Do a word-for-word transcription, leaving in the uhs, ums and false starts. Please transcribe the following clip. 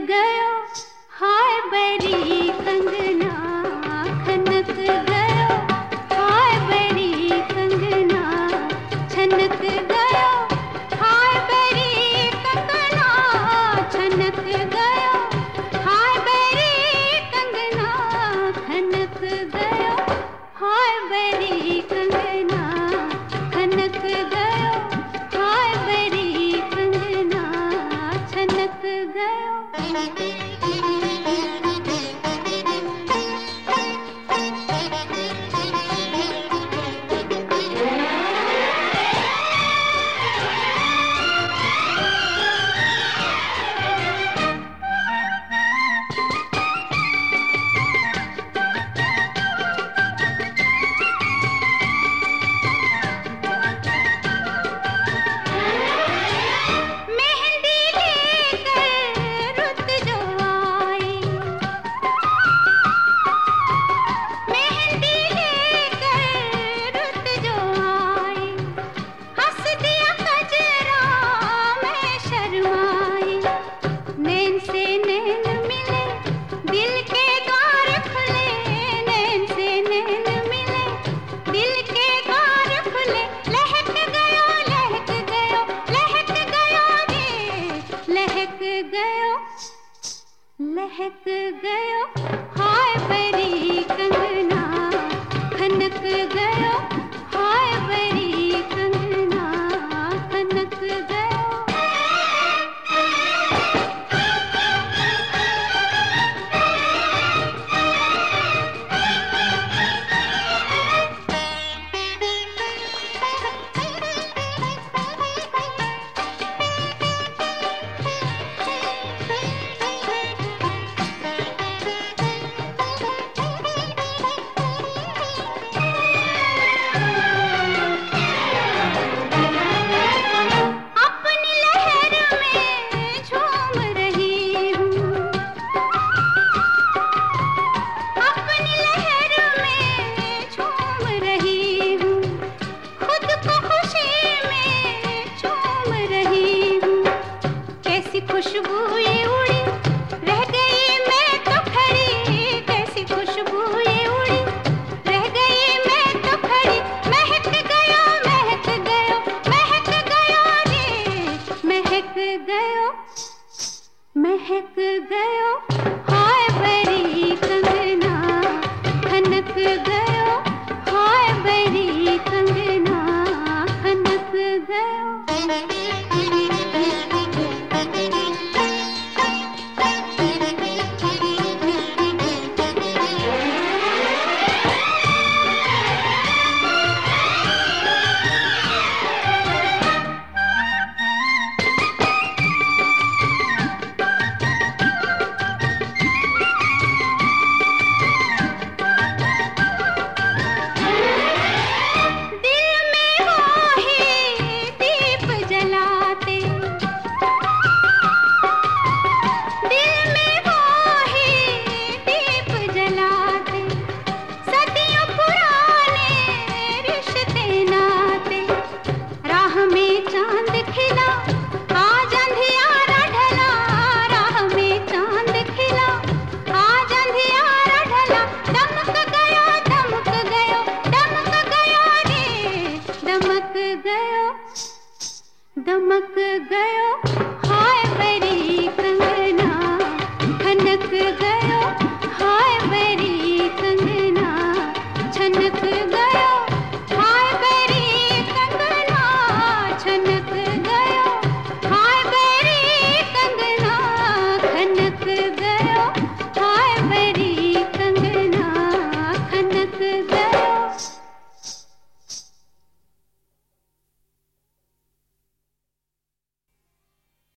गयो हाय बेरी कंगना, खनक गयो हाय बेरी कंगना, छनक गयो हाय बेरी कंगना, छनक गयो हाय बेरी कंगना, खनक गयो हाय बेरी कंगना, खनक गयो हाय बेरी कंगना, छनक गयो। लहक गयो हाय बेरी कंगना, खनक गयो हाय बेरी कंगना, खनक गयो। खुशबू ये उड़ी रह गई मैं तो खड़ी, कैसी खुशबू ये उड़ी रह गई मैं तो खड़ी, महक गयो महक गयो महक गयो रे, महक गयो महक गयो